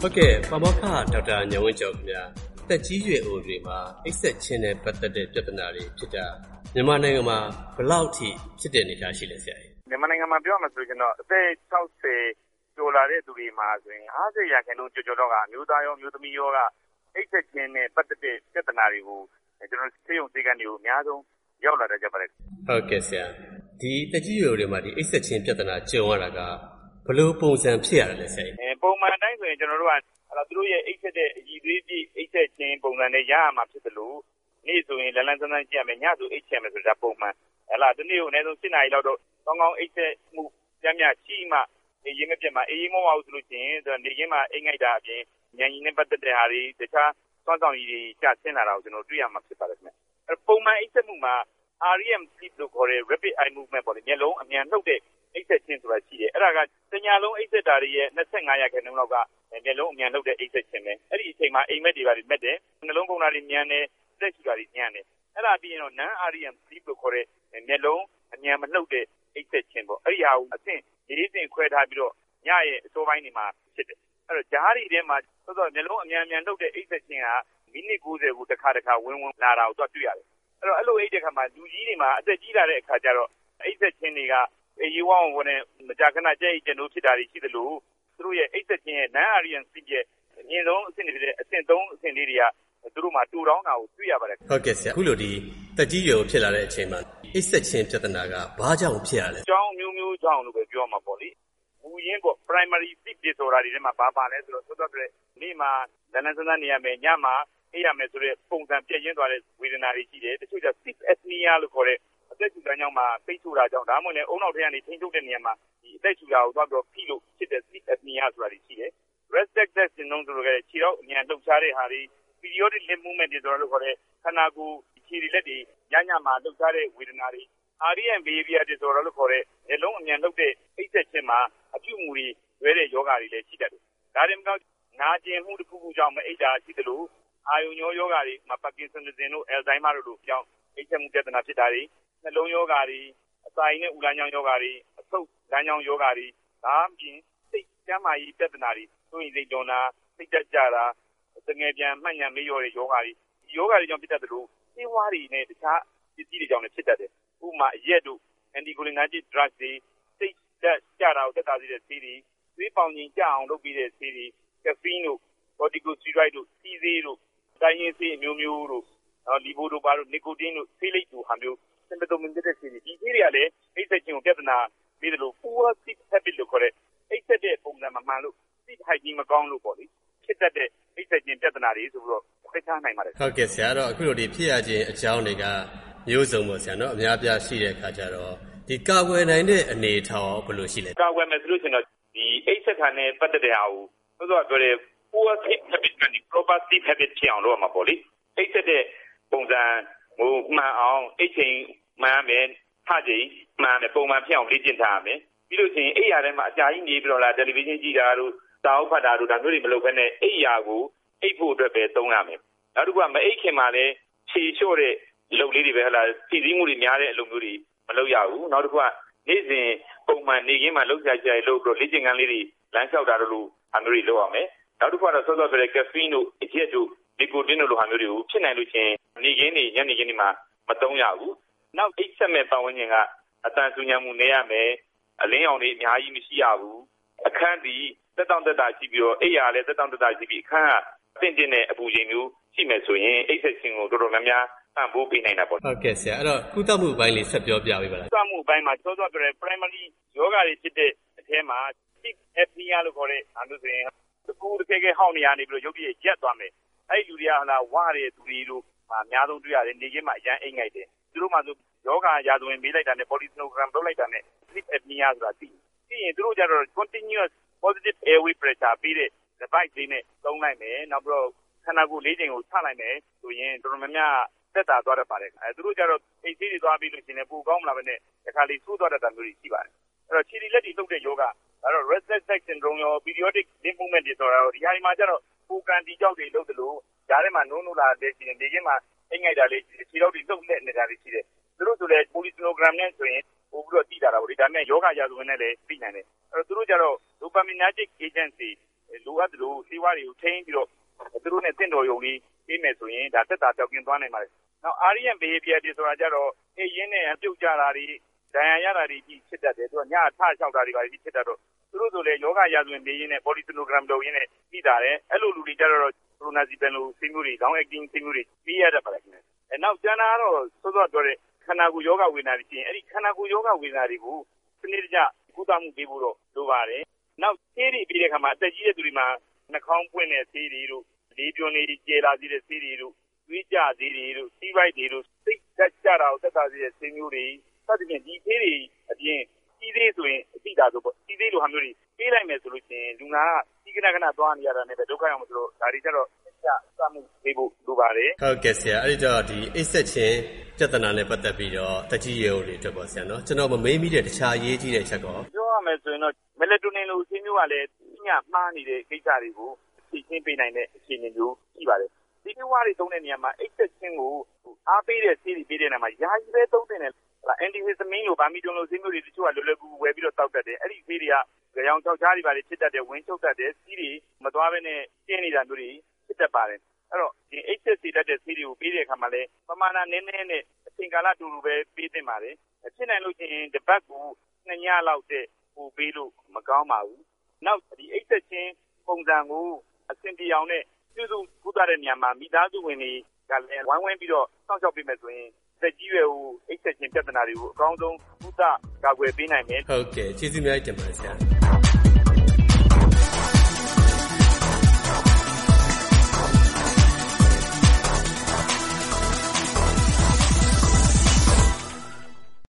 ဟုတ်ကဲ့ပါမောက္ခဒေါက်တာဉာဏ်ဝင်းကျော်ခင်ဗျာတက်ကြီးရွယ်အိုတွေမှာအိပ်စက်ခြင်းနဲ့ပတ်သက်တဲ့ပြဿနာတွေဖြစ်တာမြန်မာနိုင်ငံမှာဘယ်လောက်ထိဖြစ်တဲ့အနေအထားရှိလဲဆရာကြီးမြန်မာနိုင်ငံမှာပြောမှဆိုရင်တော့အသက်60ကျော်လာတဲ့သူတွေမှာဆိုရင်50%ကျော်တော့ကအမျိုးသားရောမျိုးသမီးရောကအိပ်စက်ခြင်းနဲ့ပတ်သက်တဲ့ပြဿနာတွေကိုကျွန်တော်ဆေးရုံဆေးခန်းတွေကိုအများဆုံးရောက်လာတတ်ကြပါတယ်ဟုတ်ကဲ့ဆရာဒီတက်ကြီးရွယ်အိုတွေမှာဒီအိပ်စက်ခြင်းပြဿနာကြုံရတာကဘယ်လိုပုံစံဖြစ်ရတယ်လဲဆရာကြီးပုံမှန်တိုင်းဆိုရင်ကျွန်တော်တို့ကသူတို့ရဲ့အိပ်စက်တဲ့အရည်သွေးပြည့်အိပ်စက်ခြင်းပုံစံနဲ့ရရမှာဖြစ်တယ်လို့နေ့ဆိုရင်လန်လန်ဆန်းဆန်းကြည့်ရမယ်ညဆိုအိပ်ချင်မယ်ဆိုတာပုံမှန်ဒီနေ့ကိုအနည်းဆုံး7 နာရီလောက်တော့ကောင်းကောင်းအိပ်စက်မှုကြမ်းမြရှိမှအေးရင်မပြတ်မှာအေးမဟုတ်ဘူးဆိုလို့ရှိရင်နေခင်းမှာအိမ်ငိုက်တာအပြင်ဉာဏ်ရည်နဲ့ပတ်သက်တဲ့ဟာတွေတခြားစွမ်းဆောင်ရည်တွေကျဆင်းလာတာကိုကျွန်တော်တွေ့ရမှာဖြစ်ပါတယ်ခင်ဗျပုံမှန်အိပ်စက်မှုမှာ REM sleep လို့ခေါ်တဲ့ rapid eye movement ပေါ့လေမျက်လုံးအမြန်နှုတ်တဲ့အိပ်စက်ခြင်းဆိုတာရှိတယ်အဲ့ဒါကတညလုံးအိပ်စက်တာတွေရဲ့25%လောက်ကမျက်လုံးအမြန်နှုတ်တဲ့အိပ်စက်ခြင်းပဲအဲ့ဒီအချိန်မှာအိမ်မက်တွေပါမက်တယ်နှလုံးပုံဓာတ်တွေမြန်တယ်စက်ချူတာတွေမြန်တယ်အဲ့ဒါပြီးရင်တော့ non REM sleep လို့ခေါ်တဲ့မျက်လုံးအမြန်မနှုတ်တဲ့အိပ်စက်ခြင်းပေါ့အဲ့ဒီဟာကိုအဆင့်၄ဆင့်ခွဲထားပြီးတော့ညရဲ့အစောပိုင်းတွေမှာဖြစ်တယ်အဲ့တော့ဂျားတွေထဲမှာဆိုတော့မျက်လုံးအမြန်နှုတ်တဲ့အိပ်စက်ခြင်းကမိနစ်90ကိုတစ်ခါဝင်လာတာကိုတွေ့ရတယ်အဲ့လိုအိပ်တဲ့ခါမှာလူကြီးတွေမှာအသက်ကြီးလာတဲ့အခါကျတော့အိပ်စက်ခြင်းတွေကအေးဝေါဝင်နဲ့မကြာခဏကြဲ့ကျင်တို့ဖြစ်တာတွေရှိသလိုသူတို့ရဲ့အိပ်စက်ခြင်းရဲ့ non REM sleep ရဲ့အမြင့်ဆုံးအဆင့်တွေအဆင့်3အဆင့်လေးတွေကသူတို့မှာတူတောင်းတာကိုတွေ့ရပါတယ်ဟုတ်ကဲ့ဆရာအခုလိုဒီတက်ကြီးရွယ်ဖြစ်လာတဲ့အချိန်မှာအိပ်စက်ခြင်းပြဿနာကဘာကြောင့်ဖြစ်ရလဲအကြောင်းမျိုးကြောင့်လို့ပဲပြောမှာပေါ့လေမူရင်းပေါ့ primary sleep disorder တွေထဲမှာဘာလဲဆိုတော့သောတဲ့နေ့မှာလန်လန်ဆန်းဆန်းနေရမယ်ညမှာအေးရမယ်ဆိုတဲ့ပုံစံပြည့်ရင်းသွားတဲ့ဝေဒနာတွေရှိတယ်တချို့ကျ sleep apnea လို့ခေါ်တဲ့အသက်ရှူတန်းကြောင့်မှပိတ်ဆို့တာကြောင့်ဒါမှမဟုတ်လည်းအုံနောက်ထဲကနေထိန်းချုပ်တဲ့နေရာမှာဒီအသက်ရှူတာကိုသွားပြီးတော့ဖိလို့ဖြစ်တဲ့ sleep apnea ဆိုတာတွေရှိတယ် restless leg syndrome ဆိုတဲ့ခြေထောက်အမြန်လှုပ်ရှားတဲ့ဟာတွေ periodic limb movement တွေဆိုတာလို့ခေါ်တဲ့ခန္ဓာကိုယ်ခြေတွေလက်တွေညမှာလှုပ်ရှားတဲ့ဝေဒနာတွေ REM behavior disorder လို့ခေါ်တဲ့မျက်လုံးအမြန်လှုပ်တဲ့အိပ်စက်ခြင်းမှာအပြုအမူတွေလွဲတဲ့ယောဂတွေလည်းရှိတတ်တယ်ဒါတွေမကောနာကျင်မှုတစ်ခုခုကြောင့်မအိပ်တာရှိသလိုအာယုံညောယောဂတွေမှာ Parkinsonism တို့ Alzheimer တို့လိုကြောင့်အိပ်စက်မှုပြဿနာဖြစ်တာတွေနှလုံးယောဂတွေအစာအိမ်နဲ့ဥလမ်းကြောင်းယောဂတွေအဆုတ်လမ်းကြောင်းယောဂတွေဒါအပြင်စိတ်ကျန်းမာရေးပြဿနာတွေဆိုရင်စိတ်တော်နာစိတ်တက်ကြတာတငယ်ပြန်မှတ်ဉာဏ်မေ့လျော့တဲ့ယောဂတွေဒီယောဂတွေကြောင့်ဖြစ်တတ်တယ်လို့ဆေးဝါးတွေနဲ့တခြားပစ္စည်းတွေကြောင့်လည်းဖြစ်တတ်တယ်ဥပမာအရက်တို့ anticholinergic drugs တွေစိတ်တက်ကြတာကိုတက်တာစေတဲ့ဆေးတွေသွေးပေါင်ချိန်ကျအောင်လုပ်ပြီးတဲ့ဆေးတွေ caffeine တို့ corticosteroid တို့စီးဆေးတို့တိုင်းရင်းဆေးအမျိုးမျိုးတို့လီဘိုဒိုပါတို့နီကိုတင်းတို့ဆေးလိပ်တို့ဟာမျိုးစင်ပတိုမင်တဲ့ဆေးတွေဒီဆေးတွေကလည်းအိပ်စက်ခြင်းကိုပြဿနာပြီးတယ်လို့ poor sleep habit လို့ခေါ်တဲ့အိပ်စက်တဲ့ပုံစံမမှန်လို့ sleep hygiene မကောင်းလို့ပေါ့လေဖြစ်တတ်တဲ့အိပ်စက်ခြင်းပြဿနာတွေဆိုပြီးတော့ခွဲခြားနိုင်ပါတယ်ဟုတ်ကဲ့ဆရာတော့အခုလိုဒီဖြစ်ရခြင်းအကြောင်းတွေကမျိုးစုံပေါ့ဆရာနော်အများပြားရှိတဲ့အခါကျတော့ဒီကာကွယ်နိုင်တဲ့အနေအထားဘယ်လိုရှိလဲကာကွယ်မယ်ဆိုလို့ရှိရင်တော့ဒီအိပ်စက်ခံနဲ့ပတ်သက်တဲ့ဟာကိုဆိုတော့ပြောတဲ့ poor sleep habit နဲ့ proper sleep habit ဖြစ်အောင်လုပ်ရမှာပေါ့လေအိပ်စက်တဲ့ပုံစံဟိုမှန်အောင်အိပ်ချိန်မှန်မယ်ထချိန်မှန်မယ်ပုံမှန်ဖြစ်အောင်လေ့ကျင့်ထားရမယ်ပြီးလို့ရှိရင်အိပ်ရာထဲမှာအကြာကြီးနေပြီးတော့လာတယ်လီဗီရှင်းကြည့်တာတို့စာအုပ်ဖတ်တာတို့ဒါမျိုးတွေမလုပ်ဘဲနဲ့အိပ်ရာကိုအိပ်ဖို့အတွက်ပဲသုံးရမယ်နောက်တစ်ခုကမအိပ်ခင်မှာလည်းခြေလျှော့တဲ့အလုပ်လေးတွေပဲဟလာဖြည့်ဆည်းမှုတွေများတဲ့အလုပ်မျိုးတွေမလုပ်ရဘူးနောက်တစ်ခုကနေ့စဉ်ပုံမှန်နေခင်းမှာလှုပ်ရှားကြရလုပ်ပြီးတော့လေ့ကျင့်ခန်းလေးတွေလမ်းလျှောက်တာတို့လိုအမျိုးတွေလုပ်ရမယ်နောက်တစ်ခုကတော့စောစောပြောတဲ့ caffeine တို့အရက်တို့နီကိုတင်းတို့လိုဟာမျိုးတွေကိုဖြစ်နိုင်လို့ချင်းနေခင်းနေညနေခင်းဒီမှာမသုံးရဘူးနောက်အိပ်ဆက်မဲ့ပတ်ဝန်းကျင်ကအတန်ဆူညံမှုနေရမယ်အလင်းရောင်တွေအများကြီးမရှိရဘူးအခန်းဒီတက်တောင့်တက်တာရှိပြီးတော့အိပ်ရာလည်းတက်တောင့်တက်တာရှိပြီးအခန်းကတင့်တဲ့အပူချိန်မျိုးရှိမယ်ဆိုရင်အိပ်ဆက်ခြင်းကိုတော်တော်များများပံ့ပိုးပေးနိုင်တာပေါ့ဟုတ်ကဲ့ဆရာအဲ့တော့ကုသမှုပိုင်းလေးဆက်ပြောပြပေးပါလားကုသမှုပိုင်းမှာစောစောပြောတဲ့ primary ယောဂတွေဖြစ်တဲ့အထဲမှာ sleep apnea လို့ခေါ်တဲ့အားလို့ဆိုရင်တကူတကယ်ဟောင်းနေရနေပြီးတော့ရုပ်ရည်ရက်သွားမယ်အဲ့ဒီလူတွေကဟလာဝါတဲ့သူတွေတို့အများဆုံးတွေ့ရတယ်နေခင်းမှာအရန်အိမ်ငိုက်တယ်သူတို့မှဆိုယောဂရာဇဝင်မေးလိုက်တာနဲ့ polysomnogram လုပ်လိုက်တာနဲ့ sleep apnea ဆိုတာသိရင်သူတို့ကြတော့ continuous positive airway pressure ပြီးတဲ့ device လေးနဲ့သုံးလိုက်မယ်နောက်ပြီးတော့ခန္ဓာကိုယ်လေးချိန်ကိုချလိုက်မယ်ဆိုရင်တော်တော်များများသက်သာသွားတတ်ပါတယ်သူတို့ကြတော့အိတ်ဆေးတွေသွားပြီးလို့ရှိရင်ပိုကောင်းမလာဘဲနဲ့တခါလေးဆိုးသွားတတ်တာမျိုးတွေရှိပါတယ်အဲ့တော့ခြေလက်တွေလှုပ်တဲ့ယောဂဒါတော့ restless leg syndrome ရော periodic limb movement တွေဆိုတာဒီဟာဒီမှာကျတော့ကိုကန်တီကြောက်တွေလှုပ်တယ်လို့ဓာတ်ထဲမှာနိုးလာတဲ့ရှင်ဒီကင်းမှာအိမ်ငိုက်တာလေးခြေထောက်တွေလှုပ်လက်နေတာတွေရှိတယ်သူတို့ဆိုလည်း polysomnogram နဲ့ဆိုရင်ပို့ပြီးတော့သိတာပေါ့ဒီဒါပေမဲ့ယောဂရာဇဝင်နဲ့လည်းသိနိုင်တယ်အဲ့တော့သူတို့ကျတော့ dopaminergic agents တွေလိုအပ်သလိုဆေးဝါးတွေကိုထိန်းပြီးတော့သူတို့နဲ့တင့်တော်ရုံလေးပေးမယ်ဆိုရင်ဒါသက်သာပြောက်ကင်းသွားနိုင်ပါတယ်။နောက် REM behavior တွေဆိုတာကြတော့အိပ်ရင်းနဲ့ပြုတ်ကြတာတွေဒဏ်ရာရတာတွေကြီးဖြစ်တတ်တယ်။သူကညထလျှောက်တာတွေပါကြီးဖြစ်တတ်တော့သူတို့ဆိုလေယောဂရာဇဝင်နေရင်းနဲ့ body sonogram လုပ်ရင်းနဲ့ပြီးတာတယ်။အဲ့လိုလူတွေကြတော့clonazepam လိုဆေးမျိုးတွေ long acting ဆေးမျိုးတွေပြီးရတတ်ပါတယ်ခင်ဗျ။နောက်ကျန်တာကတော့စောစောပြောတဲ့ခန္ဓာကိုယ်ယောဂဝေဒနာတွေရှိရင်အဲ့ဒီခန္ဓာကိုယ်ယောဂဝေဒနာတွေကိုစနစ်တကျကုသမှုပေးဖို့တော့လိုပါတယ်။နောက်ဆေးတွေပြီးတဲ့အခါမှာအသက်ကြီးတဲ့သူတွေမှာနှာခေါင်းပွင့်တဲ့ဆေးတွေတို့လေးပြွန်တွေကျေလာစေတဲ့ဆေးတွေတို့သွေးကြဆေးတွေတို့စီးပိုက်တွေတို့စိတ်သက်ကြတာကိုသက်သာစေတဲ့ဆေးမျိုးတွေစသဖြင့်ဒီဆေးတွေအပြင်စီးသေးဆိုရင်အတိတာဆိုပေါ့စီးသေးလိုဟာမျိုးတွေပေးလိုက်မယ်ဆိုလို့ရှိရင်လူနာကစီးကနခဏသွားနေရတာနဲ့ပဲဒုက္ခရောက်မှာဆိုတော့ဒါတွေကြတော့စမှုပေးဖို့လိုပါတယ်ဟုတ်ကဲ့ဆရာအဲ့ဒီတော့ဒီအိတ်ဆက်ခြင်းပြဿနာနဲ့ပတ်သက်ပြီးတော့တကြီးရေဦးတွေအတွက်ပေါ့ဆရာနော်ကျွန်တော်မမေးမိတဲ့တခြားရေးကြီးတဲ့အချက်ကောပြောရမယ်ဆိုရင်တော့မက်လာတိုနင်လိုဆေးမျိုးကလည်းညမှားနေတဲ့ကိစ္စတွေကိုဖြည့်ရှင်းပေးနိုင်တဲ့အခြေအနေမျိုးရှိပါတယ်ဒီကိဝါတွေသုံးတဲ့နေရာမှာအိတ်ဆက်ခြင်းကိုအားပေးတဲ့ဆေးတွေပေးတဲ့နေရာမှာယာယီပဲသုံးတဲ့နဲ့အန်တီဟစ်စမင်းလိုဗာမီတွန်လိုဆေးမျိုးတွေတချို့ကလွယ်လွယ်ကူကူဝယ်ပြီးတော့တောက်တတ်တယ်အဲ့ဒီဆေးတွေကကြောင်ချောက်ချားတွေပါဖြစ်တတ်တယ်ဝင်းချုပ်တတ်တယ်စီးတွေမသွားဘဲနဲ့ကျင်းနေတာမျိုးတွေဖြစ်တတ်ပါတယ်အဲ့တော့ဒီ HSC တတ်တဲ့ဆေးတွေကိုပေးတဲ့အခါမှာလည်းပမာဏနည်းနည်းနဲ့အချိန်ကာလတူတူပဲပေးသင့်ပါတယ်ဖြစ်နိုင်လို့ရှိရင်တစ်ပတ်ကို2ညလောက်တဲ့ပို့ပေးလို့မကောင်းပါဘူးနောက်ဒီ HSC ပုံစံကိုအဆင်ပြေအောင်နဲ့ပြုစုကုသတဲ့နေရာမှာမိသားစုဝင်တွေကလည်းဝိုင်းဝန်းပြီးတော့စောင့်ရှောက်ပေးမယ်ဆိုရင်သက်ကြီးရွယ်ဟိုHSC ပြဿနာတွေကိုအကောင်းဆုံးကုသကာကွယ်ပေးနိုင်မယ်ဟုတ်ကဲ့ကျေးဇူးများတင်ပါတယ်ဆရာ